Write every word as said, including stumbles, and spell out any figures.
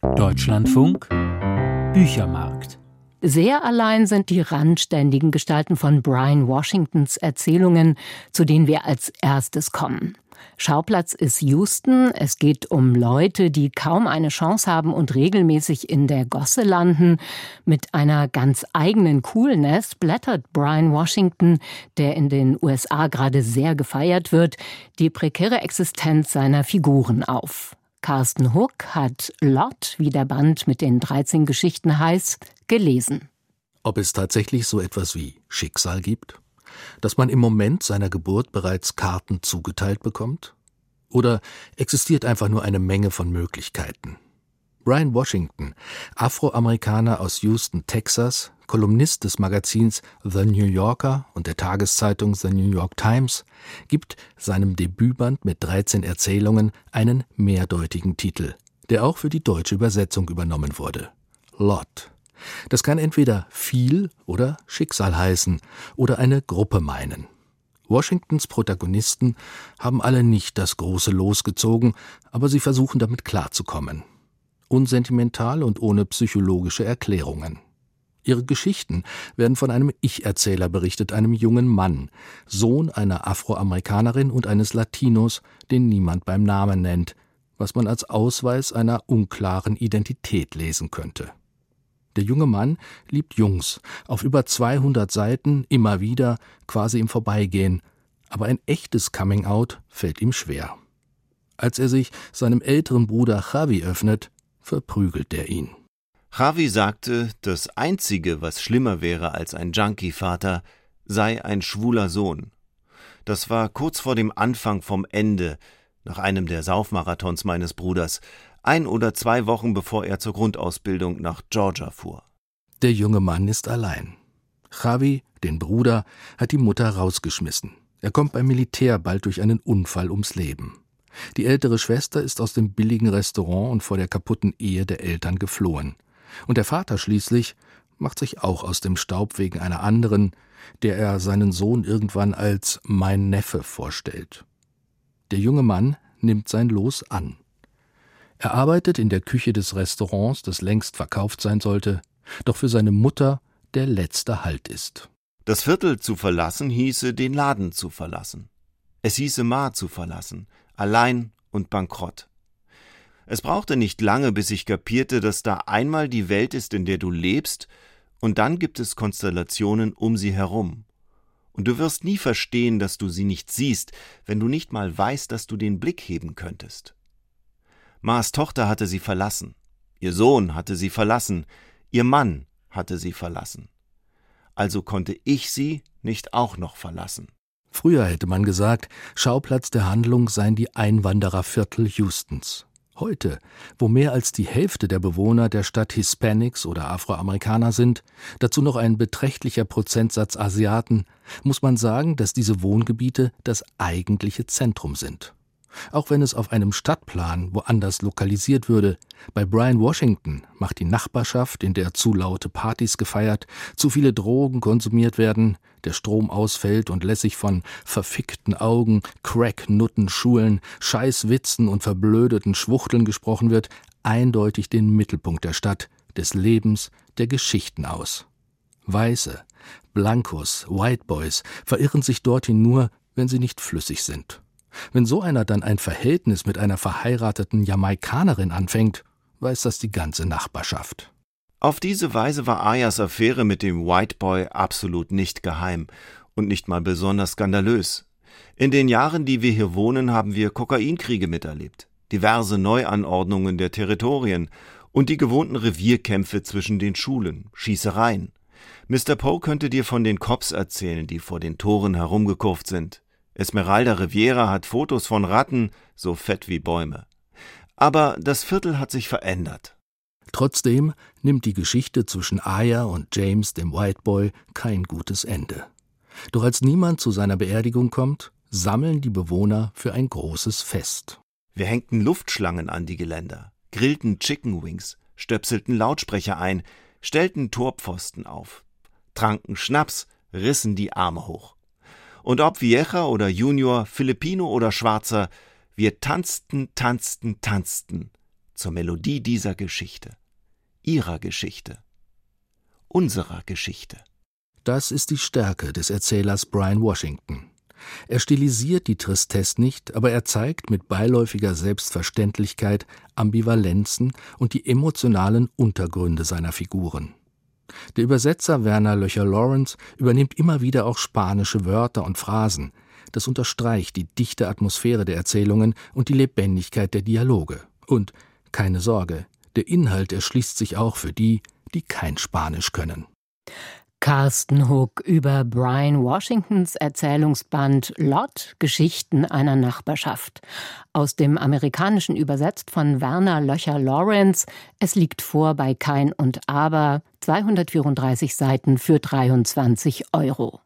Deutschlandfunk Büchermarkt. Sehr allein sind die randständigen Gestalten von Brian Washingtons Erzählungen, zu denen wir als erstes kommen. Schauplatz ist Houston. Es geht um Leute, die kaum eine Chance haben und regelmäßig in der Gosse landen. Mit einer ganz eigenen Coolness blättert Brian Washington, der in den U S A gerade sehr gefeiert wird, die prekäre Existenz seiner Figuren auf. Carsten Huck hat Lot, wie der Band mit den dreizehn Geschichten heißt, gelesen. Ob es tatsächlich so etwas wie Schicksal gibt? Dass man im Moment seiner Geburt bereits Karten zugeteilt bekommt? Oder existiert einfach nur eine Menge von Möglichkeiten? Brian Washington, Afroamerikaner aus Houston, Texas, Kolumnist des Magazins The New Yorker und der Tageszeitung The New York Times, gibt seinem Debütband mit dreizehn Erzählungen einen mehrdeutigen Titel, der auch für die deutsche Übersetzung übernommen wurde. Lot. Das kann entweder viel oder Schicksal heißen oder eine Gruppe meinen. Washingtons Protagonisten haben alle nicht das große Los gezogen, aber sie versuchen damit klarzukommen. Unsentimental und ohne psychologische Erklärungen. Ihre Geschichten werden von einem Ich-Erzähler berichtet, einem jungen Mann, Sohn einer Afroamerikanerin und eines Latinos, den niemand beim Namen nennt, was man als Ausweis einer unklaren Identität lesen könnte. Der junge Mann liebt Jungs, auf über zweihundert Seiten, immer wieder, quasi im Vorbeigehen, aber ein echtes Coming-out fällt ihm schwer. Als er sich seinem älteren Bruder Javi öffnet, verprügelt er ihn. Javi sagte, das Einzige, was schlimmer wäre als ein Junkie-Vater, sei ein schwuler Sohn. Das war kurz vor dem Anfang vom Ende, nach einem der Saufmarathons meines Bruders, ein oder zwei Wochen bevor er zur Grundausbildung nach Georgia fuhr. Der junge Mann ist allein. Javi, den Bruder, hat die Mutter rausgeschmissen. Er kommt beim Militär bald durch einen Unfall ums Leben. Die ältere Schwester ist aus dem billigen Restaurant und vor der kaputten Ehe der Eltern geflohen. Und der Vater schließlich macht sich auch aus dem Staub wegen einer anderen, der er seinen Sohn irgendwann als mein Neffe vorstellt. Der junge Mann nimmt sein Los an. Er arbeitet in der Küche des Restaurants, das längst verkauft sein sollte, doch für seine Mutter der letzte Halt ist. Das Viertel zu verlassen hieße, den Laden zu verlassen. Es hieße, Ma zu verlassen, allein und bankrott. Es brauchte nicht lange, bis ich kapierte, dass da einmal die Welt ist, in der du lebst, und dann gibt es Konstellationen um sie herum. Und du wirst nie verstehen, dass du sie nicht siehst, wenn du nicht mal weißt, dass du den Blick heben könntest. Ma's Tochter hatte sie verlassen, ihr Sohn hatte sie verlassen, ihr Mann hatte sie verlassen. Also konnte ich sie nicht auch noch verlassen. Früher hätte man gesagt, Schauplatz der Handlung seien die Einwandererviertel Houstons. Heute, wo mehr als die Hälfte der Bewohner der Stadt Hispanics oder Afroamerikaner sind, dazu noch ein beträchtlicher Prozentsatz Asiaten, muss man sagen, dass diese Wohngebiete das eigentliche Zentrum sind. Auch wenn es auf einem Stadtplan woanders lokalisiert würde, bei Brian Washington macht die Nachbarschaft, in der zu laute Partys gefeiert, zu viele Drogen konsumiert werden, der Strom ausfällt und lässig von verfickten Augen, Crack-Nutten, Schulen, Scheißwitzen und verblödeten Schwuchteln gesprochen wird, eindeutig den Mittelpunkt der Stadt, des Lebens, der Geschichten aus. Weiße, Blancos, White Boys verirren sich dorthin nur, wenn sie nicht flüssig sind. Wenn so einer dann ein Verhältnis mit einer verheirateten Jamaikanerin anfängt, weiß das die ganze Nachbarschaft. Auf diese Weise war Ayas Affäre mit dem White Boy absolut nicht geheim und nicht mal besonders skandalös. In den Jahren, die wir hier wohnen, haben wir Kokainkriege miterlebt, diverse Neuanordnungen der Territorien und die gewohnten Revierkämpfe zwischen den Schulen, Schießereien. Mister Poe könnte dir von den Cops erzählen, die vor den Toren herumgekurvt sind. Esmeralda Riviera hat Fotos von Ratten, so fett wie Bäume. Aber das Viertel hat sich verändert. Trotzdem nimmt die Geschichte zwischen Aya und James, dem White Boy, kein gutes Ende. Doch als niemand zu seiner Beerdigung kommt, sammeln die Bewohner für ein großes Fest. Wir hängten Luftschlangen an die Geländer, grillten Chicken Wings, stöpselten Lautsprecher ein, stellten Torpfosten auf, tranken Schnaps, rissen die Arme hoch. Und ob Vieja oder Junior, Filipino oder Schwarzer, wir tanzten, tanzten, tanzten, zur Melodie dieser Geschichte, ihrer Geschichte, unserer Geschichte. Das ist die Stärke des Erzählers Brian Washington. Er stilisiert die Tristesse nicht, aber er zeigt mit beiläufiger Selbstverständlichkeit Ambivalenzen und die emotionalen Untergründe seiner Figuren. Der Übersetzer Werner Löcher-Lawrence übernimmt immer wieder auch spanische Wörter und Phrasen. Das unterstreicht die dichte Atmosphäre der Erzählungen und die Lebendigkeit der Dialoge. Und keine Sorge, der Inhalt erschließt sich auch für die, die kein Spanisch können. Carsten Hug über Brian Washingtons Erzählungsband Lot, Geschichten einer Nachbarschaft. Aus dem Amerikanischen übersetzt von Werner Löcher-Lawrence. Es liegt vor bei Kein und Aber, zweihundertvierunddreißig Seiten für dreiundzwanzig Euro.